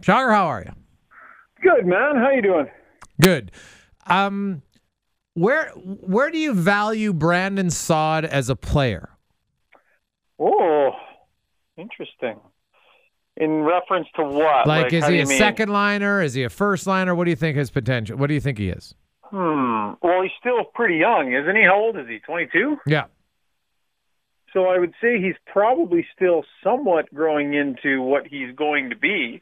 Schauer, how are you? Good, man. How you doing? Good. Where do you value Brandon Saad as a player? Oh, interesting. In reference to what? Like is he a mean? second liner? Is he a first liner? What do you think his potential? What do you think he is? Well, he's still pretty young, isn't he? How old is he? 22? Yeah. So I would say he's probably still somewhat growing into what he's going to be.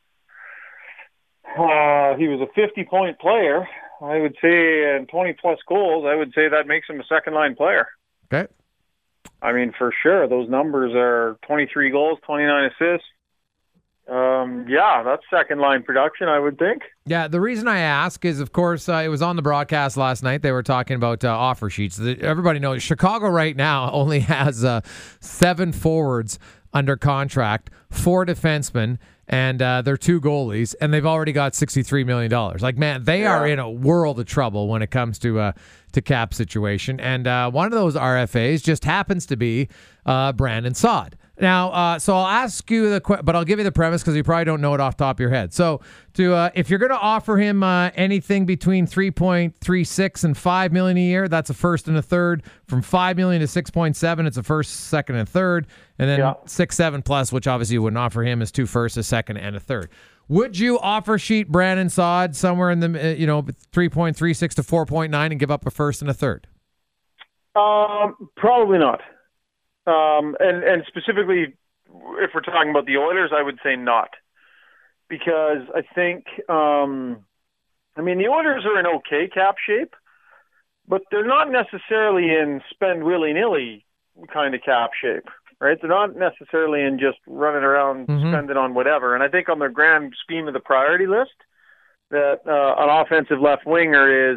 He was a 50-point player. I would say, and 20-plus goals, I would say that makes him a second-line player. Okay. I mean, for sure. Those numbers are 23 goals, 29 assists. Yeah, that's second-line production, I would think. Yeah, the reason I ask is, of course, it was on the broadcast last night. They were talking about offer sheets. Everybody knows Chicago right now only has 7 forwards under contract, 4 defensemen, and they're 2 goalies, and they've already got $63 million. Like, man, they are in a world of trouble when it comes to cap situation. And one of those RFAs just happens to be Brandon Saad. Now, so I'll ask you but I'll give you the premise because you probably don't know it off the top of your head. So, if you're going to offer him anything between 3.36 and $5 million a year, that's a first and a third. From $5 million to 6.7, it's a first, second, and third. And then 6, 7 plus, which obviously you wouldn't offer him, is 2 firsts, a second, and a third. Would you offer sheet Brandon Saad somewhere in the 3.36 to 4.9 and give up a first and a third? Probably not. And specifically, if we're talking about the Oilers, I would say not. Because I think, the Oilers are in okay cap shape, but they're not necessarily in spend willy-nilly kind of cap shape, right? They're not necessarily in just running around spending on whatever. And I think on their grand scheme of the priority list, that an offensive left winger is,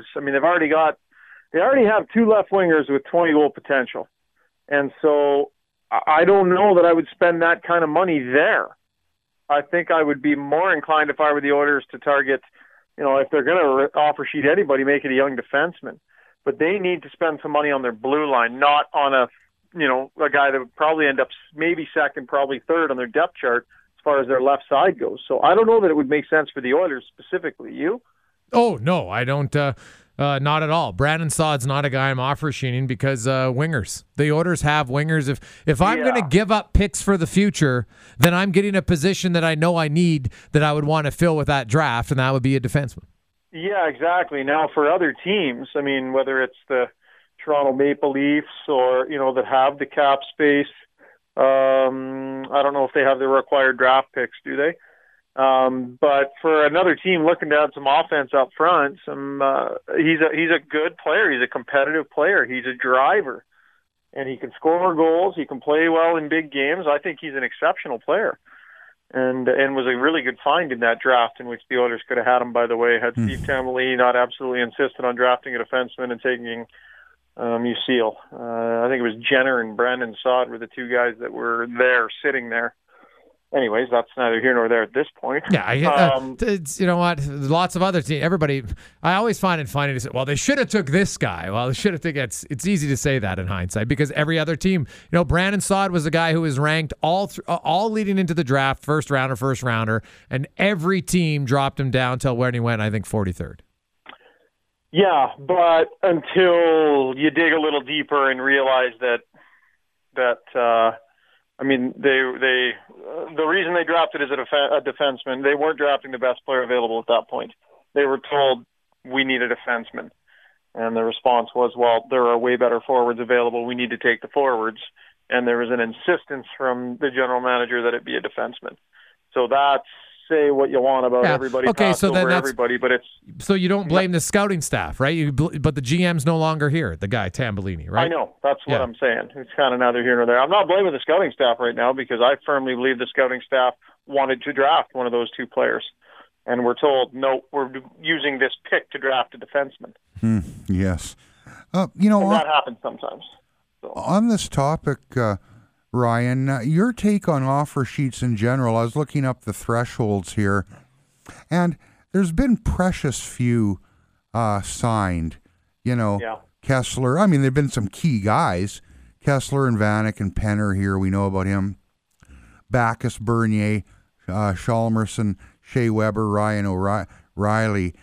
they already have 2 left wingers with 20-goal potential. And so I don't know that I would spend that kind of money there. I think I would be more inclined if I were the Oilers to target, if they're going to offer sheet anybody, make it a young defenseman. But they need to spend some money on their blue line, not on a guy that would probably end up maybe second, probably third on their depth chart as far as their left side goes. So I don't know that it would make sense for the Oilers specifically. You? Oh, no, I don't. Not at all. Brandon Saad's not a guy I'm offer sheeting because wingers. The Oilers have wingers. If I'm going to give up picks for the future, then I'm getting a position that I know I need that I would want to fill with that draft, and that would be a defenseman. Yeah, exactly. Now, for other teams, whether it's the Toronto Maple Leafs or, that have the cap space, I don't know if they have the required draft picks, do they? But for another team looking to have some offense up front, he's a good player. He's a competitive player. He's a driver, and he can score goals. He can play well in big games. I think he's an exceptional player, and was a really good find in that draft in which the Oilers could have had him. By the way, had Steve Tambolini not absolutely insisted on drafting a defenseman and taking Musil. I think it was Jenner and Brandon Saad were the 2 guys that were there, sitting there. Anyways, that's neither here nor there at this point. Yeah, it's, you know what? Lots of other teams. Everybody, I always find it funny to say, well, they should have took this guy. Well, they should have taken. It's easy to say that in hindsight because every other team, Brandon Saad was a guy who was ranked all leading into the draft, first rounder, and every team dropped him down till when he went, I think, 43rd. Yeah, but until you dig a little deeper and realize that the reason they drafted as a defenseman, they weren't drafting the best player available at that point. They were told, we need a defenseman. And the response was, well, there are way better forwards available. We need to take the forwards. And there was an insistence from the general manager that it be a defenseman. So that's, say what you want about everybody. Okay, so then that's everybody, but it's so you don't blame the scouting staff, right? But the GM's no longer here, the guy Tambolini, right? I know, that's what I'm saying. It's kind of neither here nor there. I'm not blaming the scouting staff right now because I firmly believe the scouting staff wanted to draft one of those 2 players, and we're told no, we're using this pick to draft a defenseman. Yes, and that happens sometimes. So. On this topic. Ryan, your take on offer sheets in general. I was looking up the thresholds here, and there's been precious few signed. Kessler. There've been some key guys. Kessler and Vanek and Penner here. We know about him. Backus, Bernier, Chalmerson, Shea Weber, Ryan O'Reilly.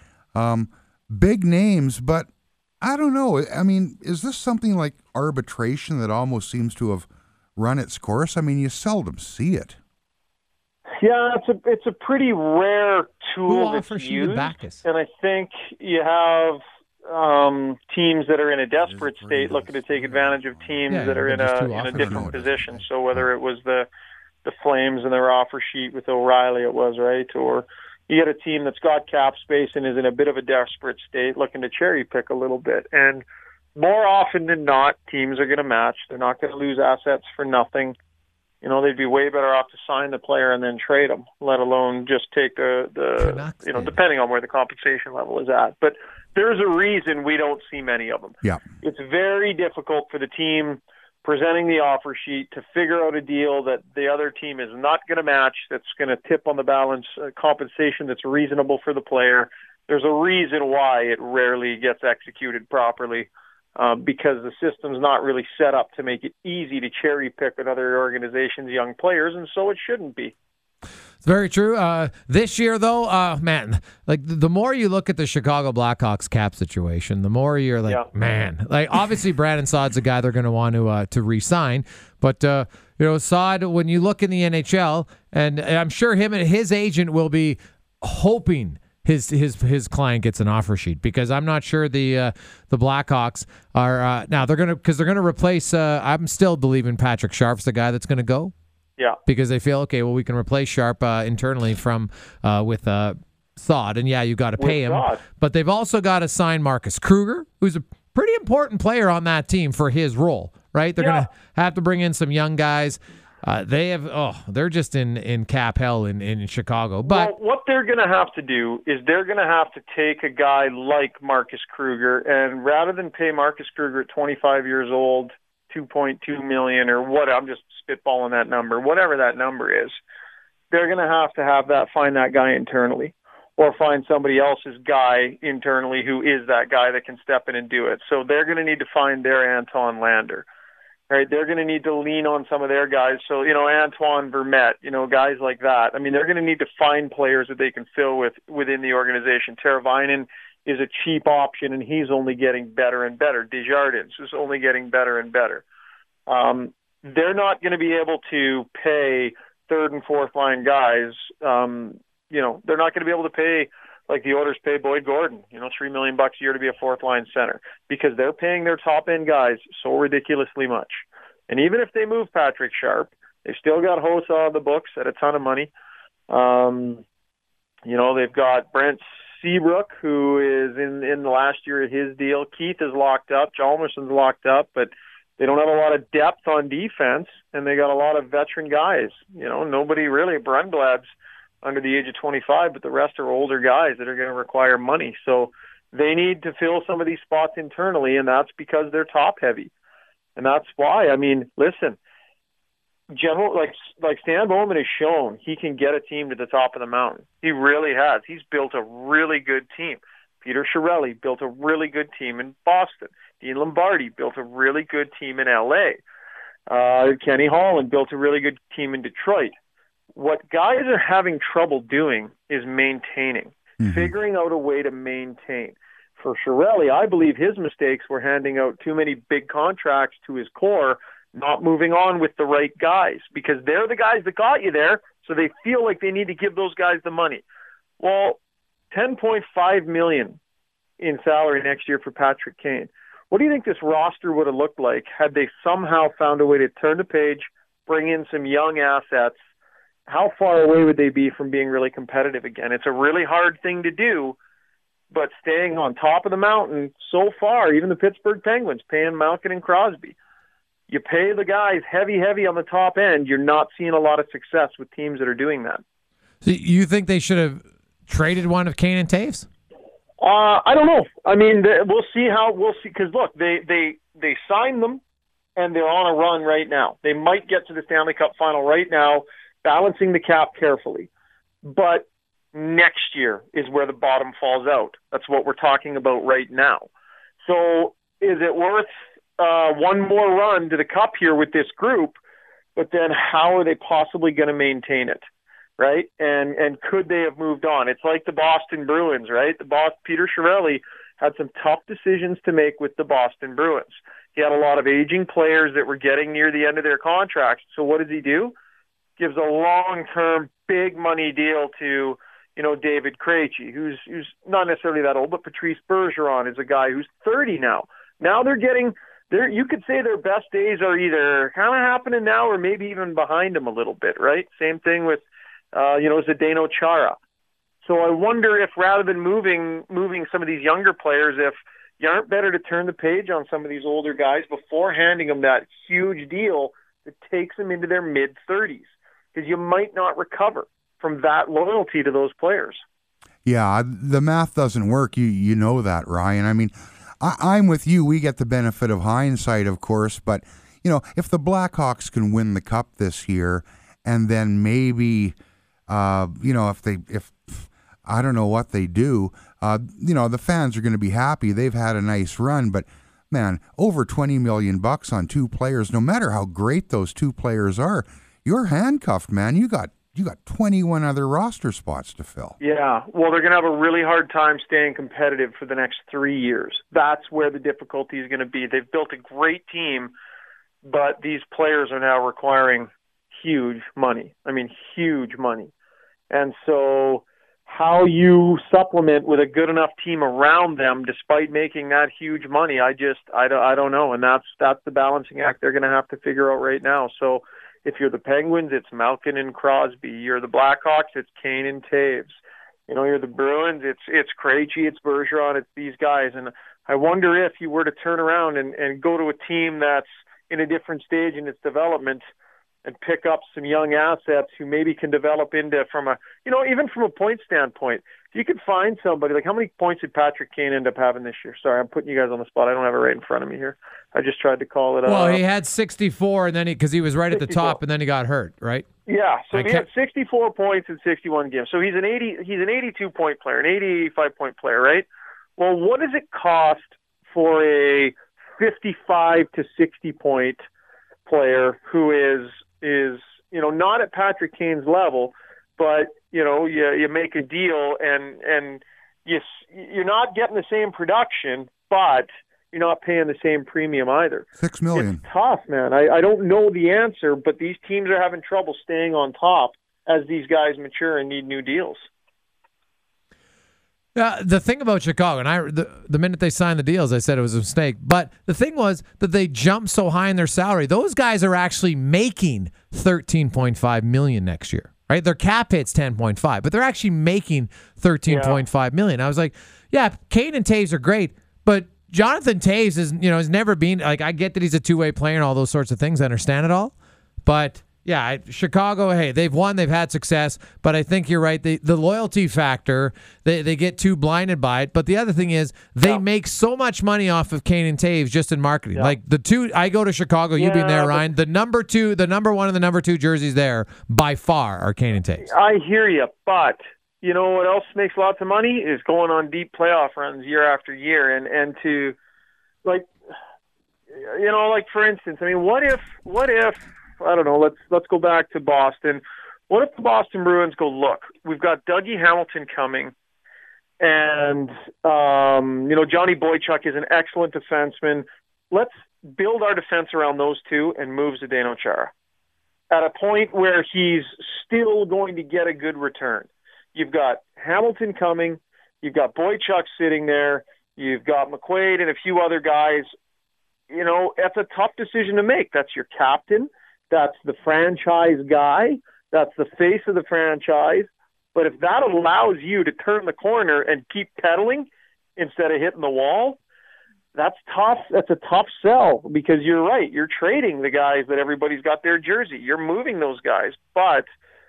Big names, but I don't know. I mean, is this something like arbitration that almost seems to have run its course? I mean, you seldom see it. Yeah, it's a pretty rare tool that's used, and I think you have teams that are in a desperate state looking to take advantage of teams that are in a different position. So whether it was the Flames and their offer sheet with O'Reilly, it was right, or you get a team that's got cap space and is in a bit of a desperate state, looking to cherry pick a little bit. And more often than not, teams are going to match. They're not going to lose assets for nothing. You know, they'd be way better off to sign the player and then trade them, let alone just take the depending on where the compensation level is at. But there's a reason we don't see many of them. Yeah. It's very difficult for the team presenting the offer sheet to figure out a deal that the other team is not going to match, that's going to tip on the balance, compensation that's reasonable for the player. There's a reason why it rarely gets executed properly. Because the system's not really set up to make it easy to cherry pick another organization's young players, and so it shouldn't be. It's very true. This year, though, man, like the more you look at the Chicago Blackhawks cap situation, the more you're like, man, like obviously Brandon Saad's a guy they're going to want to re-sign, but Saad, when you look in the NHL, and I'm sure him and his agent will be hoping his client gets an offer sheet, because I'm not sure the Blackhawks are now they're gonna replace. I'm still believing Patrick Sharp's the guy that's gonna go. Yeah, because they feel we can replace Sharp internally with Saad, and you got to pay him, but they've also got to sign Marcus Kruger, who's a pretty important player on that team for his role. Right, they're gonna have to bring in some young guys. They're just in cap hell in Chicago. But what they're going to have to do is they're going to have to take a guy like Marcus Kruger, and rather than pay Marcus Kruger at 25 years old, $2.2 million or what, I'm just spitballing that number, whatever that number is, they're going to have find that guy internally, or find somebody else's guy internally who is that guy that can step in and do it. So they're going to need to find their Anton Lander. Right, they're going to need to lean on some of their guys. So, Antoine Vermette, guys like that. I mean, they're going to need to find players that they can fill within the organization. Teravainen is a cheap option, and he's only getting better and better. Desjardins is only getting better and better. They're not going to be able to pay third and fourth line guys. They're not going to be able to pay like the Oilers pay Boyd Gordon, $3 million a year to be a fourth line center, because they're paying their top end guys so ridiculously much. And even if they move Patrick Sharp, they've still got Hossa on the books at a ton of money. They've got Brent Seabrook, who is in the last year of his deal. Keith is locked up. Chalmerson's locked up, but they don't have a lot of depth on defense, and they got a lot of veteran guys. Nobody really. Brunblad's under the age of 25, but the rest are older guys that are going to require money. So they need to fill some of these spots internally, and that's because they're top heavy. And that's why, listen, like Stan Bowman has shown, he can get a team to the top of the mountain. He really has. He's built a really good team. Peter Chiarelli built a really good team in Boston. Dean Lombardi built a really good team in L.A. Kenny Holland built a really good team in Detroit. What guys are having trouble doing is maintaining, figuring out a way to maintain. For Chiarelli, I believe his mistakes were handing out too many big contracts to his core, not moving on with the right guys, because they're the guys that got you there, so they feel like they need to give those guys the money. Well, $10.5 million in salary next year for Patrick Kane. What do you think this roster would have looked like had they somehow found a way to turn the page, bring in some young assets? How far away would they be from being really competitive again? It's a really hard thing to do, but staying on top of the mountain so far, even the Pittsburgh Penguins paying Malkin and Crosby, you pay the guys heavy on the top end, you're not seeing a lot of success with teams that are doing that. So you think they should have traded one of Kane and Taves? I don't know. We'll see because look, they signed them, and they're on a run right now. They might get to the Stanley Cup final right now, balancing the cap carefully. But next year is where the bottom falls out. That's what we're talking about right now. So is it worth one more run to the Cup here with this group? But then how are they possibly going to maintain it? right? And could they have moved on? It's like the Boston Bruins, right? Peter Chiarelli had some tough decisions to make with the Boston Bruins. He had a lot of aging players that were getting near the end of their contracts. So what does he do? Gives a long-term, big money deal to, David Krejci, who's not necessarily that old, but Patrice Bergeron is a guy who's 30 now. Now you could say their best days are either kind of happening now or maybe even behind them a little bit, right? Same thing with, Zdeno Chara. So I wonder if rather than moving some of these younger players, if you aren't better to turn the page on some of these older guys before handing them that huge deal that takes them into their mid-30s, because you might not recover from that loyalty to those players. Yeah, the math doesn't work. You know that, Ryan. I mean, I'm with you. We get the benefit of hindsight, of course, but if the Blackhawks can win the cup this year, and then maybe, if I don't know what they do, the fans are going to be happy. They've had a nice run, but man, over $20 million on two players. No matter how great those two players are, you're handcuffed, man. You got 21 other roster spots to fill. Yeah, well, they're going to have a really hard time staying competitive for the next 3 years. That's where the difficulty is going to be. They've built a great team, but these players are now requiring huge money. I mean, huge money. And so how you supplement with a good enough team around them despite making that huge money, I don't know. And that's the balancing act they're going to have to figure out right now. So if you're the Penguins, it's Malkin and Crosby. You're the Blackhawks, it's Kane and Taves. You're the Bruins, it's Krejci, it's Bergeron, it's these guys. And I wonder if you were to turn around and go to a team that's in a different stage in its development and pick up some young assets who maybe can develop into even from a point standpoint. If you could find somebody, like how many points did Patrick Kane end up having this year? Sorry, I'm putting you guys on the spot. I don't have it right in front of me here. I just tried to call it. Well, he had 64, and then because he was right 64. At the top, and then he got hurt, right? Yeah, so he had 64 points in 61 games. So he's an 82-point player, an 85-point player, right? Well, what does it cost for a 55 to 60-point player who is not at Patrick Kane's level, but you make a deal and you're not getting the same production, but you're not paying the same premium either. $6 million. It's tough, man. I don't know the answer, but these teams are having trouble staying on top as these guys mature and need new deals. The thing about Chicago, and the minute they signed the deals, I said it was a mistake. But the thing was that they jumped so high in their salary. Those guys are actually making $13.5 million next year, right? Their cap hit's 10.5, but they're actually making $13.5 million. I was like, yeah, Kane and Taves are great, but Jonathan Taves has never been like. I get that he's a two-way player and all those sorts of things. I understand it all, but. Yeah, Chicago, hey, they've won, they've had success, but I think you're right. The loyalty factor, they get too blinded by it. But the other thing is they make so much money off of Kane and Taves just in marketing. Yeah. Like the two, I go to Chicago, you've been there, Ryan. The number one and the number two jerseys there by far are Kane and Taves. I hear you, but you know what else makes lots of money is going on deep playoff runs year after year, and to like for instance, I mean, what if I don't know. Let's go back to Boston. What if the Boston Bruins go, look, we've got Dougie Hamilton coming, and Johnny Boychuk is an excellent defenseman. Let's build our defense around those two and move Zdeno Chara at a point where he's still going to get a good return. You've got Hamilton coming. You've got Boychuk sitting there. You've got McQuaid and a few other guys. That's a tough decision to make. That's your captain. That's the franchise guy. That's the face of the franchise. But if that allows you to turn the corner and keep pedaling instead of hitting the wall, that's tough. That's a tough sell because you're right. You're trading the guys that everybody's got their jersey. You're moving those guys. But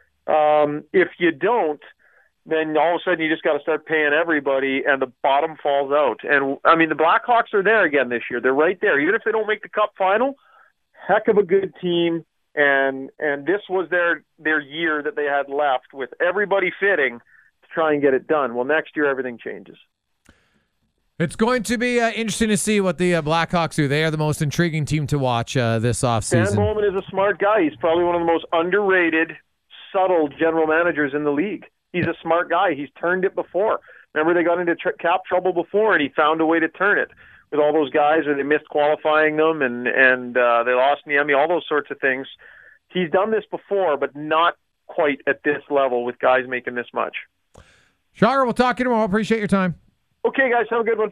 if you don't, then all of a sudden you just got to start paying everybody and the bottom falls out. And, I mean, the Blackhawks are there again this year. They're right there. Even if they don't make the Cup final, heck of a good team. And this was their year that they had left with everybody fitting to try and get it done. Well, next year everything changes. It's going to be interesting to see what the Blackhawks do. They are the most intriguing team to watch this offseason. Stan Bowman is a smart guy. He's probably one of the most underrated, subtle general managers in the league. He's a smart guy. He's turned it before. Remember, they got into cap trouble before, and he found a way to turn it with all those guys where they missed qualifying them, and they lost in the Emmy, all those sorts of things. He's done this before, but not quite at this level with guys making this much. Jagr, we'll talk to you tomorrow. Appreciate your time. Okay, guys, have a good one.